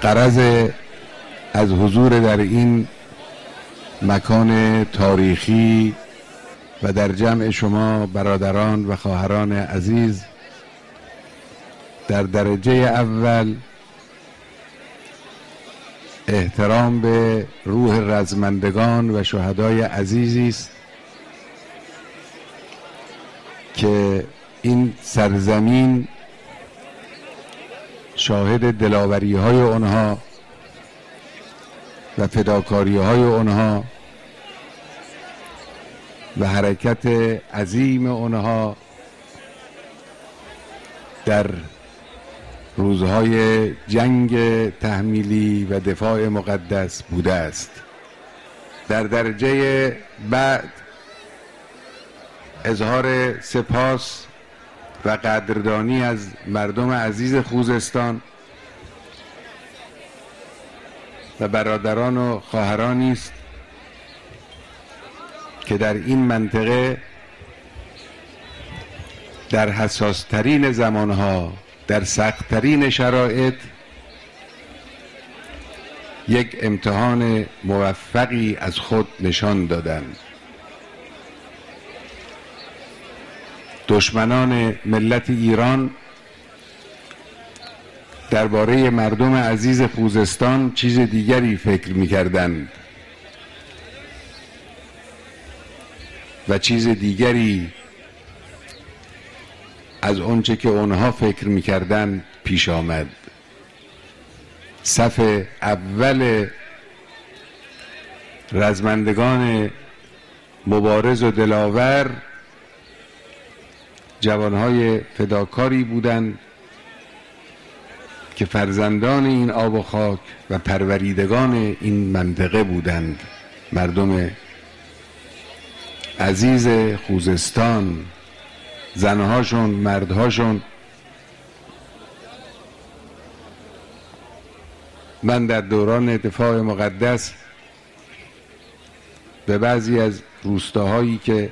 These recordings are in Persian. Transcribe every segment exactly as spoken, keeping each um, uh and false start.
غرض از حضور در این مکان تاریخی و در جمع شما برادران و خواهران عزیز در درجه اول احترام به روح رزمندگان و شهدای عزیزی است که این سرزمین شاهد دلاوری های آنها و فداکاری های آنها و حرکت عظیم آنها در روزهای جنگ تحمیلی و دفاع مقدس بوده است. در درجه بعد اظهار سپاس و قدردانی از مردم عزیز خوزستان و برادران و خواهرانی است که در این منطقه در حساسترین زمانها در سختترین شرایط یک امتحان موفقی از خود نشان دادند. دشمنان ملت ایران درباره مردم عزیز خوزستان چیز دیگری فکر می‌کردند و چیز دیگری از آنچه که آنها فکر می‌کردند پیش آمد. صف اول رزمندگان مبارز و دلاور جوانهای فداکاری بودند که فرزندان این آب و خاک و پروریدگان این منطقه بودند. مردم عزیز خوزستان، زنهاشون، مردهاشون. من در دوران دفاع مقدس به بعضی از روستاهایی که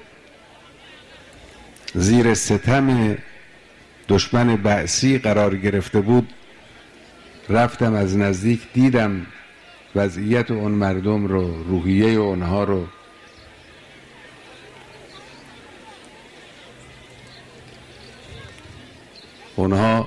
زیر ستم دشمن بعثی قرار گرفته بود رفتم، از نزدیک دیدم وضعیت اون مردم رو، روحیه اونها رو. اونها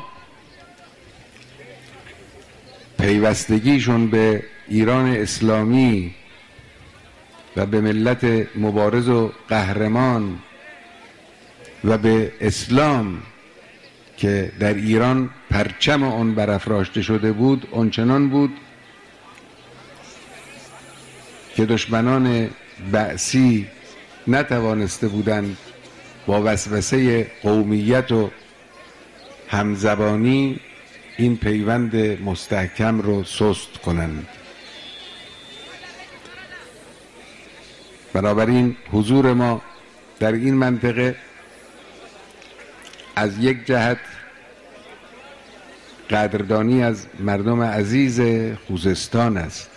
پیوستگیشون به ایران اسلامی و به ملت مبارز و قهرمان و به اسلام که در ایران پرچم آن برافراشته شده بود آنچنان بود که دشمنان بعثی نتوانسته بودند با وسوسه قومیت و همزبانی این پیوند مستحکم رو سست کنند. بنابراین حضور ما در این منطقه از یک جهت قدردانی از مردم عزیز خوزستان است